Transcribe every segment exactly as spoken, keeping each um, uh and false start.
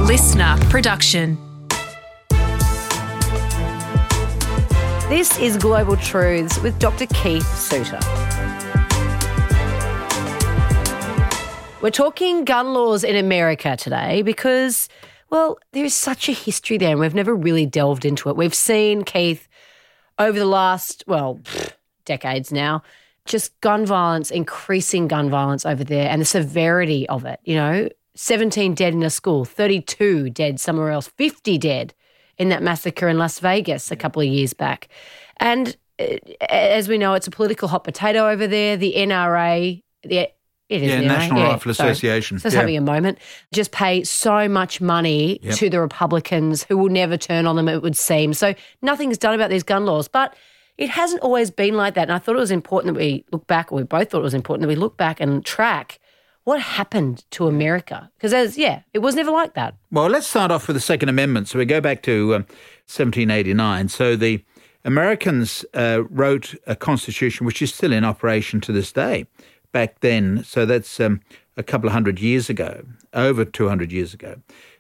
listener production. This is Global Truths with Doctor Keith Suter. We're talking gun laws in America today because, well, there is such a history there and we've never really delved into it. We've seen, Keith, over the last, well, decades now, just gun violence, increasing gun violence over there and the severity of it, you know, seventeen dead in a school, thirty-two dead somewhere else, fifty dead in that massacre in Las Vegas a couple of years back. And uh, as we know, it's a political hot potato over there. The N R A, the, it is yeah, the National yeah, Rifle sorry. Association. Just yeah. having a moment. Just pay so much money Yep. to the Republicans who will never turn on them, it would seem. So nothing's done about these gun laws. But it hasn't always been like that. And I thought it was important that we look back, or we both thought it was important that we look back and track what happened to America. Because, as yeah, it was never like that. Well, let's start off with the Second Amendment. So we go back to um, seventeen eighty-nine. So the Americans uh, wrote a constitution which is still in operation to this day. Back then, so that's um, a couple of hundred years ago, over two hundred years ago.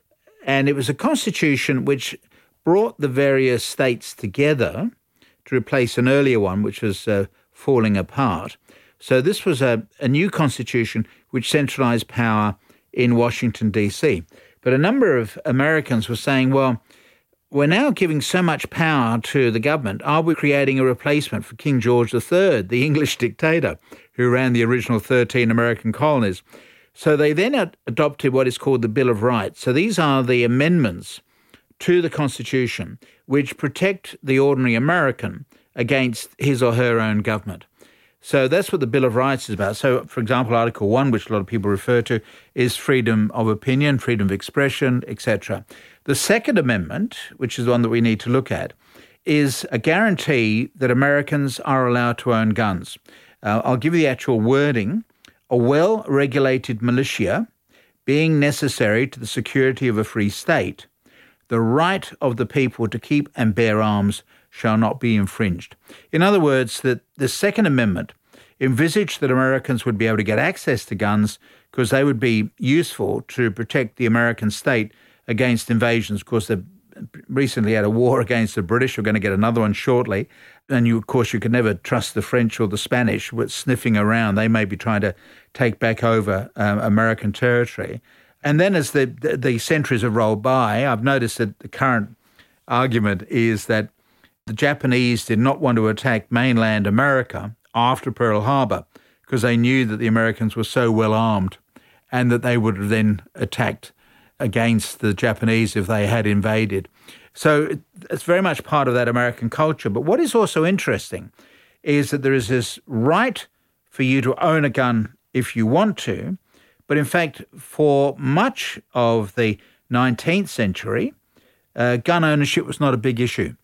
And it was a constitution which brought the various states together to replace an earlier one which was uh, falling apart. So this was a, a new constitution which centralised power in Washington, D C. But a number of Americans were saying, well, we're now giving so much power to the government. Are we creating a replacement for King George the Third, the English dictator who ran the original thirteen American colonies? So they then ad- adopted what is called the Bill of Rights. So these are the amendments to the Constitution which protect the ordinary American against his or her own government. So that's what the Bill of Rights is about. So, for example, Article one, which a lot of people refer to, is freedom of opinion, freedom of expression, et cetera. The Second Amendment, which is the one that we need to look at, is a guarantee that Americans are allowed to own guns. Uh, I'll give you the actual wording. A well-regulated militia being necessary to the security of a free state, the right of the people to keep and bear arms shall not be infringed. In other words, that the Second Amendment envisaged that Americans would be able to get access to guns because they would be useful to protect the American state against invasions. Of course, they've recently had a war against the British. We're going to get another one shortly. And, you, of course, you can never trust the French or the Spanish with sniffing around. They may be trying to take back over um, American territory. And then as the, the, the centuries have rolled by, I've noticed that the current argument is that the Japanese did not want to attack mainland America after Pearl Harbor because they knew that the Americans were so well armed and that they would have then attacked against the Japanese if they had invaded. So it's very much part of that American culture. But what is also interesting is that there is this right for you to own a gun if you want to. But in fact, for much of the nineteenth century, uh, gun ownership was not a big issue.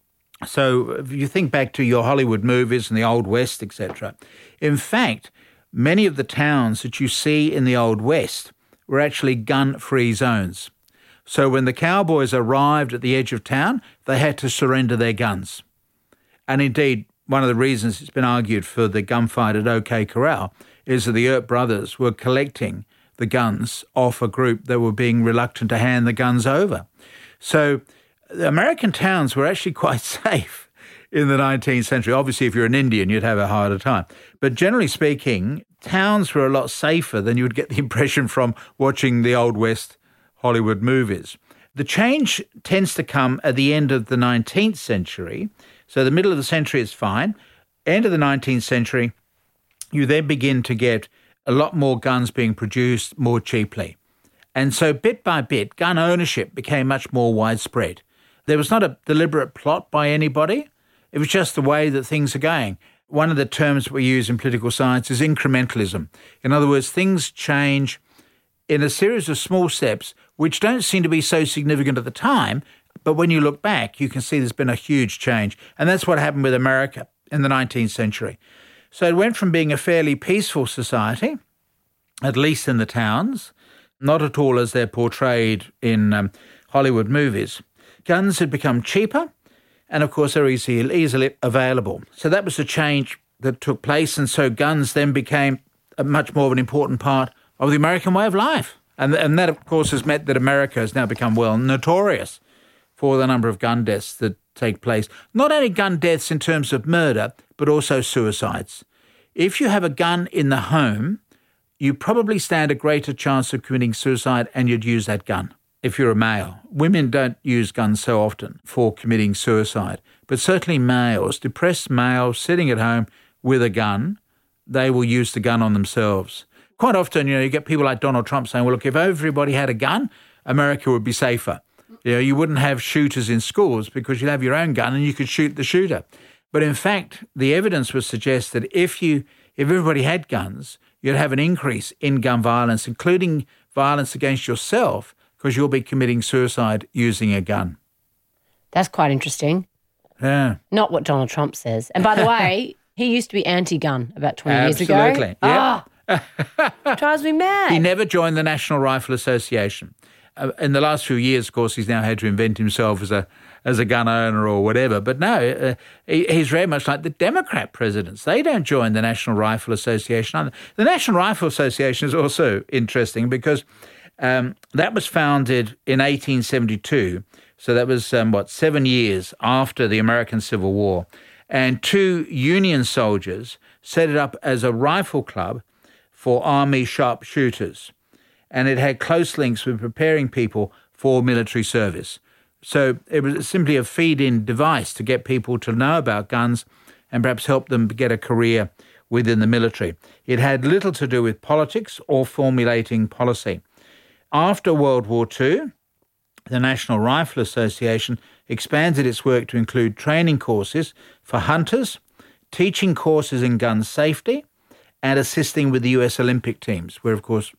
So if you think back to your Hollywood movies and the Old West, et cetera, in fact, many of the towns that you see in the Old West were actually gun-free zones. So when the cowboys arrived at the edge of town, they had to surrender their guns. And indeed, one of the reasons it's been argued for the gunfight at OK Corral is that the Earp brothers were collecting the guns off a group that were being reluctant to hand the guns over. So the American towns were actually quite safe in the nineteenth century. Obviously, if you're an Indian, you'd have a harder time. But generally speaking, towns were a lot safer than you would get the impression from watching the Old West Hollywood movies. The change tends to come at the end of the nineteenth century. So the middle of the century is fine. End of the nineteenth century, you then begin to get a lot more guns being produced more cheaply. And so bit by bit, gun ownership became much more widespread. There was not a deliberate plot by anybody. It was just the way that things are going. One of the terms we use in political science is incrementalism. In other words, things change in a series of small steps which don't seem to be so significant at the time, but when you look back, you can see there's been a huge change. And that's what happened with America in the nineteenth century. So it went from being a fairly peaceful society, at least in the towns, not at all as they're portrayed in um, Hollywood movies. Guns had become cheaper, and of course they're easy, easily available. So that was the change that took place, and so guns then became a much more of an important part of the American way of life. And, and that, of course, has meant that America has now become, well, notorious for the number of gun deaths that take place. Not only gun deaths in terms of murder, but also suicides. If you have a gun in the home, you probably stand a greater chance of committing suicide, and you'd use that gun if you're a male. Women don't use guns so often for committing suicide, but certainly males, depressed males sitting at home with a gun, they will use the gun on themselves. Quite often, you know, you get people like Donald Trump saying, well, look, if everybody had a gun, America would be safer. You know, you wouldn't have shooters in schools because you'd have your own gun and you could shoot the shooter. But in fact, the evidence would suggest that if you, if everybody had guns, you'd have an increase in gun violence, including violence against yourself, because you'll be committing suicide using a gun. That's quite interesting. Yeah. Not what Donald Trump says. And by the way, he used to be anti-gun about twenty Absolutely. years ago. Absolutely. Yeah. Oh, drives me mad. He never joined the National Rifle Association. Uh, in the last few years, of course, he's now had to invent himself as a as a gun owner or whatever. But no, uh, he, he's very much like the Democrat presidents. They don't join the National Rifle Association either. The National Rifle Association is also interesting because um, that was founded in eighteen seventy-two. So that was, um, what, seven years after the American Civil War. And two Union soldiers set it up as a rifle club for Army sharpshooters. And it had close links with preparing people for military service. So it was simply a feed-in device to get people to know about guns and perhaps help them get a career within the military. It had little to do with politics or formulating policy. After World War Two, the National Rifle Association expanded its work to include training courses for hunters, teaching courses in gun safety, and assisting with the U S Olympic teams, where, of course,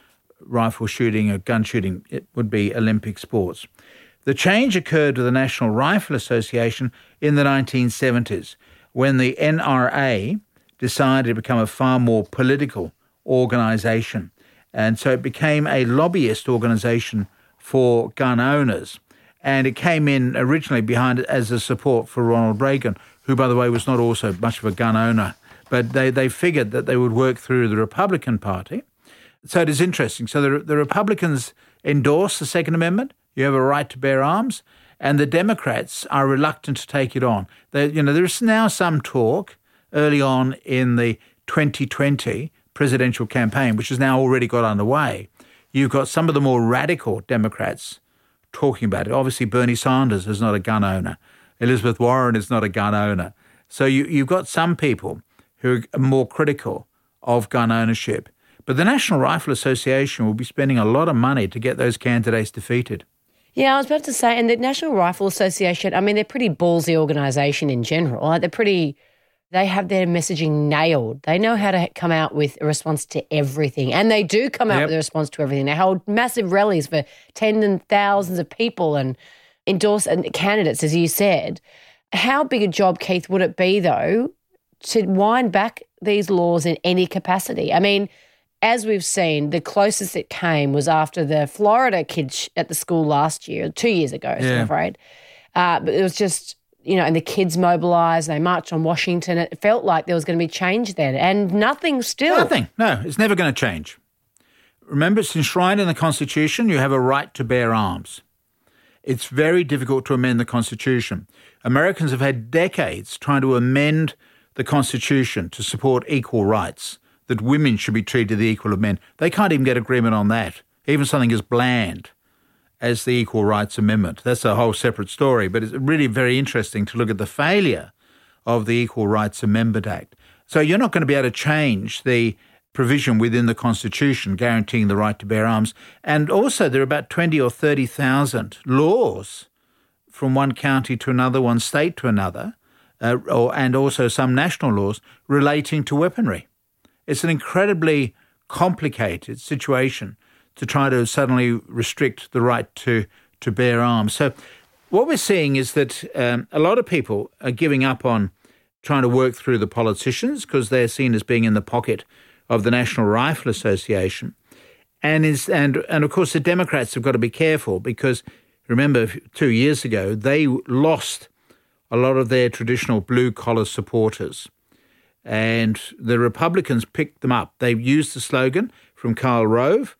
rifle shooting or gun shooting, it would be Olympic sports. The change occurred with the National Rifle Association in the nineteen seventies, when the N R A decided to become a far more political organisation. And so it became a lobbyist organisation for gun owners. And it came in originally behind it as a support for Ronald Reagan, who, by the way, was not also much of a gun owner. But they, they figured that they would work through the Republican Party. So it is interesting. So the, the Republicans endorse the Second Amendment. You have a right to bear arms. And the Democrats are reluctant to take it on. They, you know, there's now some talk early on in the twenty twenty presidential campaign, which has now already got underway. You've got some of the more radical Democrats talking about it. Obviously, Bernie Sanders is not a gun owner. Elizabeth Warren is not a gun owner. So you, you've got some people who are more critical of gun ownership. But the National Rifle Association will be spending a lot of money to get those candidates defeated. Yeah, I was about to say, and the National Rifle Association, I mean, they're a pretty ballsy organisation in general. Like, they're pretty, they have their messaging nailed. They know how to come out with a response to everything. And they do come out Yep. with a response to everything. They hold massive rallies for tens and thousands of people and endorse and candidates, as you said. How big a job, Keith, would it be, though, to wind back these laws in any capacity? I mean, as we've seen, the closest it came was after the Florida kids at the school last year, two years ago, Yeah. I'm afraid. Uh, but it was just, you know, and the kids mobilised, they marched on Washington. It felt like there was going to be change then, and nothing still. Nothing. No, it's never going to change. Remember, it's enshrined in the Constitution. You have a right to bear arms. It's very difficult to amend the Constitution. Americans have had decades trying to amend the Constitution to support equal rights, that women should be treated the equal of men. They can't even get agreement on that, even something as bland as the Equal Rights Amendment. That's a whole separate story, but it's really very interesting to look at the failure of the Equal Rights Amendment Act. So you're not going to be able to change the provision within the Constitution guaranteeing the right to bear arms. And also there are about twenty or thirty thousand laws from one county to another, one state to another, uh, or, and also some national laws relating to weaponry. It's an incredibly complicated situation to try to suddenly restrict the right to, to bear arms. So what we're seeing is that um, a lot of people are giving up on trying to work through the politicians because they're seen as being in the pocket of the National Rifle Association. And, is, and, and of course, the Democrats have got to be careful because, remember, two years ago, they lost a lot of their traditional blue-collar supporters. And the Republicans picked them up. They used the slogan from Karl Rove,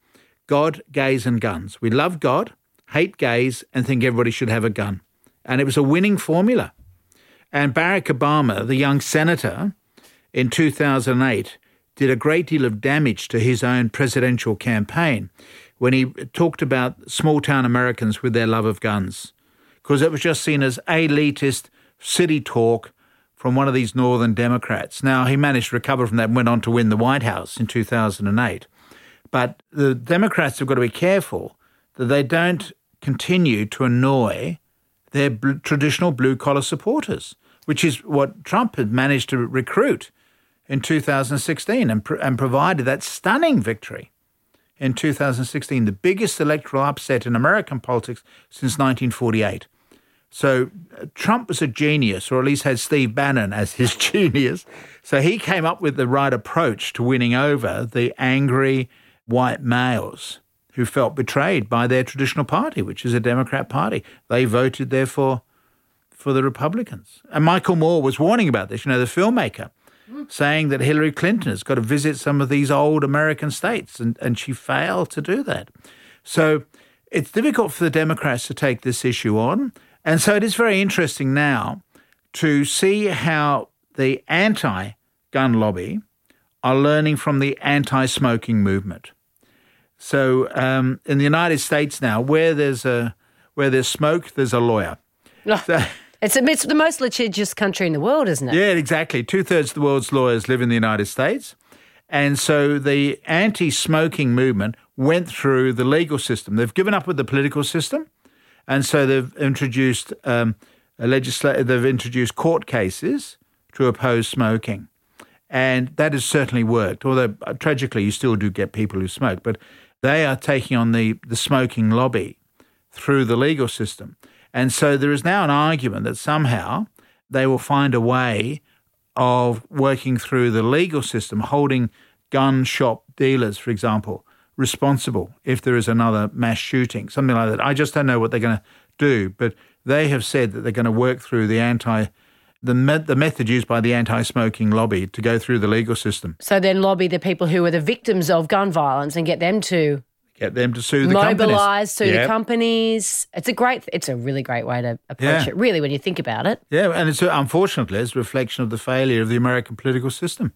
God, gays and guns. We love God, hate gays, and think everybody should have a gun. And it was a winning formula. And Barack Obama, the young senator, in two thousand eight, did a great deal of damage to his own presidential campaign when he talked about small-town Americans with their love of guns, because it was just seen as elitist city talk from one of these northern Democrats. Now, he managed to recover from that and went on to win the White House in two thousand eight. But the Democrats have got to be careful that they don't continue to annoy their bl- traditional blue-collar supporters, which is what Trump had managed to recruit in two thousand sixteen and, pr- and provided that stunning victory in two thousand sixteen, the biggest electoral upset in American politics since nineteen forty-eight. So uh, Trump was a genius, or at least had Steve Bannon as his genius. So he came up with the right approach to winning over the angry white males who felt betrayed by their traditional party, which is a Democrat party. They voted, therefore, for the Republicans. And Michael Moore was warning about this, you know, the filmmaker, mm. saying that Hillary Clinton has got to visit some of these old American states, and, and she failed to do that. So it's difficult for the Democrats to take this issue on. And so it is very interesting now to see how the anti-gun lobby are learning from the anti-smoking movement. So um, in the United States now, where there's a where there's smoke, there's a lawyer. Oh, so, it's, it's the most litigious country in the world, isn't it? Yeah, exactly. Two-thirds of the world's lawyers live in the United States. And so the anti-smoking movement went through the legal system. They've given up with the political system. And so they've introduced um, a legisla- They've introduced court cases to oppose smoking. And that has certainly worked, although uh, tragically you still do get people who smoke. But they are taking on the, the smoking lobby through the legal system. And so there is now an argument that somehow they will find a way of working through the legal system, holding gun shop dealers, for example, responsible if there is another mass shooting, something like that. I just don't know what they're going to do, but they have said that they're going to work through the anti, the me- the method used by the anti-smoking lobby to go through the legal system. So then lobby the people who are the victims of gun violence and get them to get them to sue the mobilise, companies. Mobilise, sue yep. the companies. It's a great, it's a really great way to approach yeah. it, really, when you think about it. Yeah, and it's unfortunately it's a reflection of the failure of the American political system.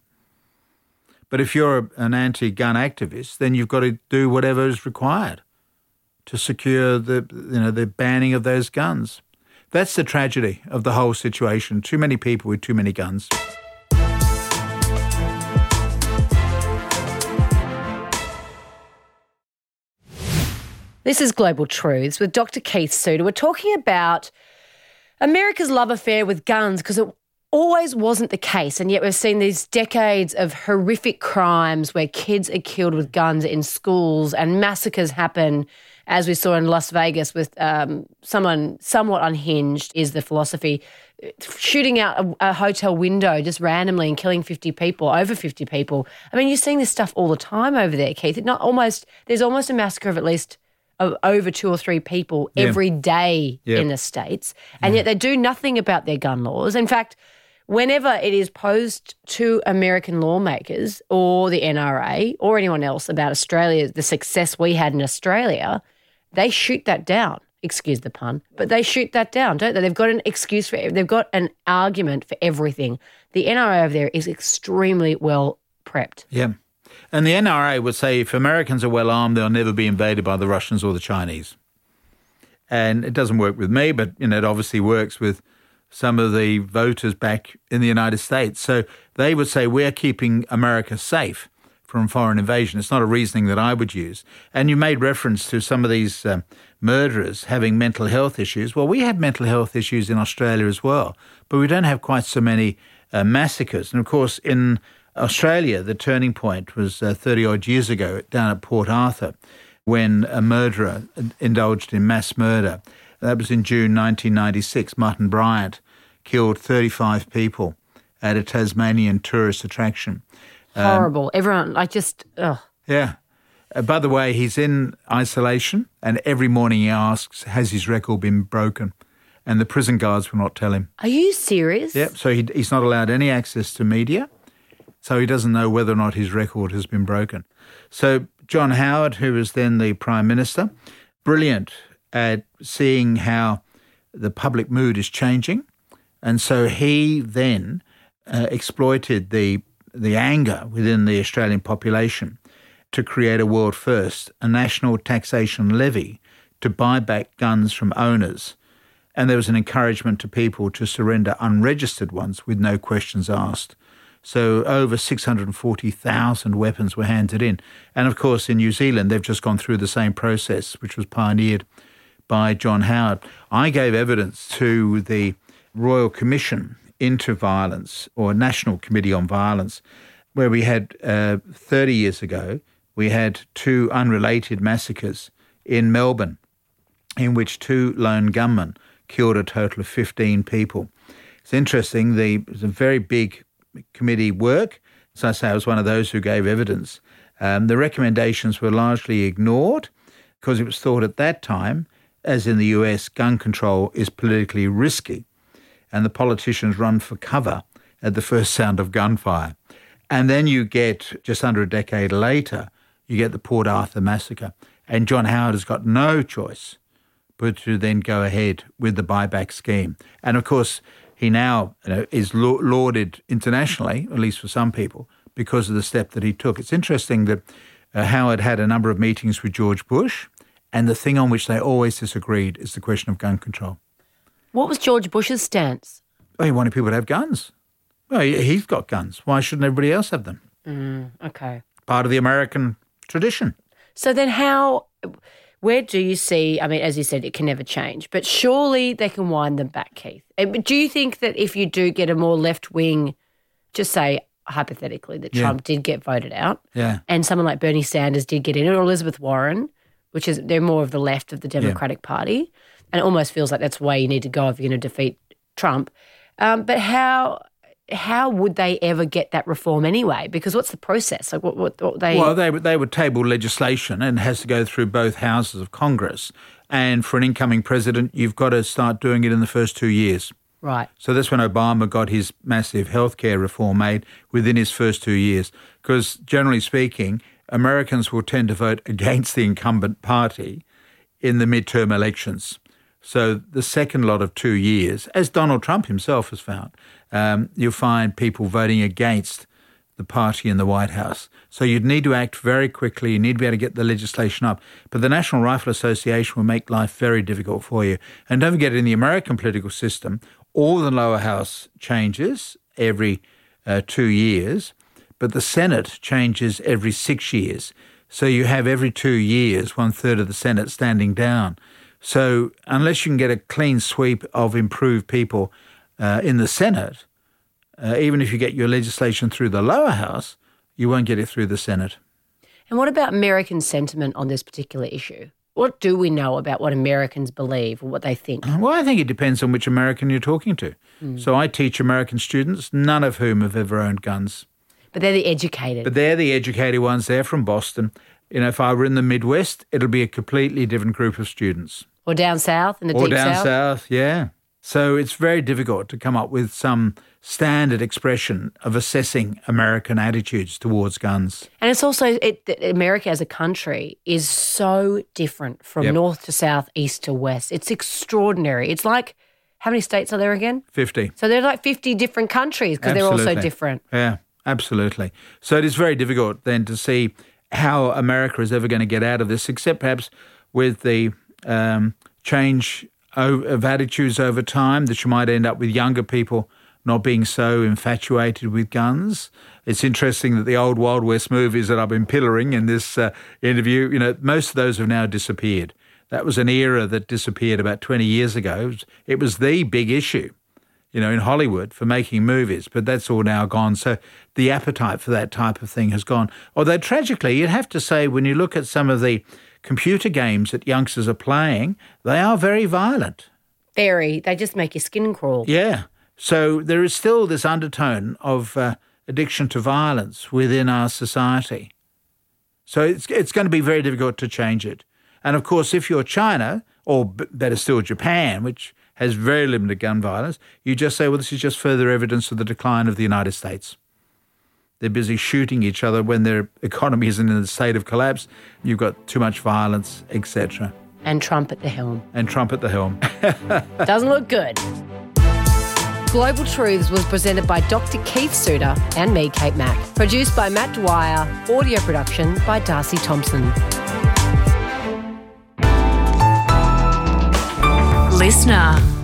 But if you're an anti-gun activist, then you've got to do whatever is required to secure the, you know, the banning of those guns. That's the tragedy of the whole situation. Too many people with too many guns. This is Global Truths with Doctor Keith Suter. We're talking about America's love affair with guns, because it always wasn't the case, and yet we've seen these decades of horrific crimes where kids are killed with guns in schools and massacres happen, as we saw in Las Vegas with um, someone somewhat unhinged, is the philosophy, shooting out a, a hotel window just randomly and killing fifty people, over fifty people. I mean, you're seeing this stuff all the time over there, Keith. It not almost There's almost a massacre of at least of over two or three people yeah. every day yeah. in the States, and yeah. yet they do nothing about their gun laws. In fact, whenever it is posed to American lawmakers or the N R A or anyone else about Australia, the success we had in Australia, they shoot that down. Excuse the pun, but they shoot that down, don't they? They've got an excuse for it. They've got an argument for everything. The N R A over there is extremely well prepped. Yeah. And the N R A would say if Americans are well armed, they'll never be invaded by the Russians or the Chinese. And it doesn't work with me, but you know, it obviously works with some of the voters back in the United States. So they would say we're keeping America safe from foreign invasion. It's not a reasoning that I would use. And you made reference to some of these um, murderers having mental health issues. Well, we have mental health issues in Australia as well, but we don't have quite so many uh, massacres. And of course, in Australia, the turning point was uh, thirty-odd years ago down at Port Arthur when a murderer indulged in mass murder. That was in June nineteen ninety-six. Martin Bryant killed thirty-five people at a Tasmanian tourist attraction. Horrible. Um, Everyone, I just, ugh. Yeah. Uh, by the way, he's in isolation, and every morning he asks, has his record been broken? And the prison guards will not tell him. Are you serious? Yep. So he, he's not allowed any access to media. So he doesn't know whether or not his record has been broken. So John Howard, who was then the Prime Minister, brilliant at seeing how the public mood is changing. And so he then uh, exploited the the anger within the Australian population to create a world first, a national taxation levy to buy back guns from owners. And there was an encouragement to people to surrender unregistered ones with no questions asked. So over six hundred forty thousand weapons were handed in. And of course, in New Zealand, they've just gone through the same process, which was pioneered by John Howard. I gave evidence to the Royal Commission into Violence, or National Committee on Violence, where we had uh, thirty years ago, we had two unrelated massacres in Melbourne, in which two lone gunmen killed a total of fifteen people. It's interesting, the, it was a very big committee work. As I say, I was one of those who gave evidence. Um, the recommendations were largely ignored because it was thought at that time, as in the U S, gun control is politically risky, and the politicians run for cover at the first sound of gunfire. And then you get, just under a decade later, you get the Port Arthur massacre, and John Howard has got no choice but to then go ahead with the buyback scheme. And of course, he now you know, is lauded internationally, at least for some people, because of the step that he took. It's interesting that uh, Howard had a number of meetings with George Bush, and the thing on which they always disagreed is the question of gun control. What was George Bush's stance? Well, he wanted people to have guns. Well, he's got guns. Why shouldn't everybody else have them? Mm, okay. Part of the American tradition. So then how, where do you see, I mean, as you said, it can never change, but surely they can wind them back, Keith. Do you think that if you do get a more left-wing, just say hypothetically that Yeah. Trump did get voted out, Yeah. and someone like Bernie Sanders did get in, or Elizabeth Warren, which is, they're more of the left of the Democratic Party, and it almost feels like that's the way you need to go if you're going to defeat Trump. Um, but how how would they ever get that reform anyway? Because what's the process? Like what, what, what they Well, they would they would table legislation, and it has to go through both houses of Congress. And for an incoming president, you've got to start doing it in the first two years. Right. So that's when Obama got his massive healthcare reform made within his first two years. Because generally speaking, Americans will tend to vote against the incumbent party in the midterm elections. So the second lot of two years, as Donald Trump himself has found, um, you'll find people voting against the party in the White House. So you'd need to act very quickly. You need to be able to get the legislation up. But the National Rifle Association will make life very difficult for you. And don't forget, in the American political system, all the lower house changes every uh, two years, but the Senate changes every six years. So you have every two years, one third of the Senate standing down. So unless you can get a clean sweep of improved people uh, in the Senate, uh, even if you get your legislation through the lower house, you won't get it through the Senate. And what about American sentiment on this particular issue? What do we know about what Americans believe or what they think? Well, I think it depends on which American you're talking to. Mm. So I teach American students, none of whom have ever owned guns. But they're the educated. But they're the educated ones. They're from Boston. You know, if I were in the Midwest, it'll be a completely different group of students. Or down south in the or deep south? Or down south, yeah. So it's very difficult to come up with some standard expression of assessing American attitudes towards guns. And it's also, it, America as a country is so different from Yep. north to south, east to west. It's extraordinary. It's like, how many states are there again? fifty. So they're like fifty different countries because they're all so Absolutely. different. Yeah, absolutely. So it is very difficult then to see how America is ever going to get out of this, except perhaps with the um, change of attitudes over time, that you might end up with younger people not being so infatuated with guns. It's interesting that the old Wild West movies that I've been pillaring in this uh, interview, you know, most of those have now disappeared. That was an era that disappeared about twenty years ago. It was, it was the big issue, you know, in Hollywood for making movies, but that's all now gone. So the appetite for that type of thing has gone. Although tragically, you'd have to say when you look at some of the computer games that youngsters are playing, they are very violent. Very. They just make your skin crawl. Yeah. So there is still this undertone of uh, addiction to violence within our society. So it's it's going to be very difficult to change it. And of course, if you're China, or b- better still Japan, which has very limited gun violence, you just say, well, this is just further evidence of the decline of the United States. They're busy shooting each other when their economy is in a state of collapse. You've got too much violence, et cetera. And Trump at the helm. And Trump at the helm. Doesn't look good. Global Truths was presented by Doctor Keith Suter and me, Kate Mack. Produced by Matt Dwyer. Audio production by Darcy Thompson. Listener.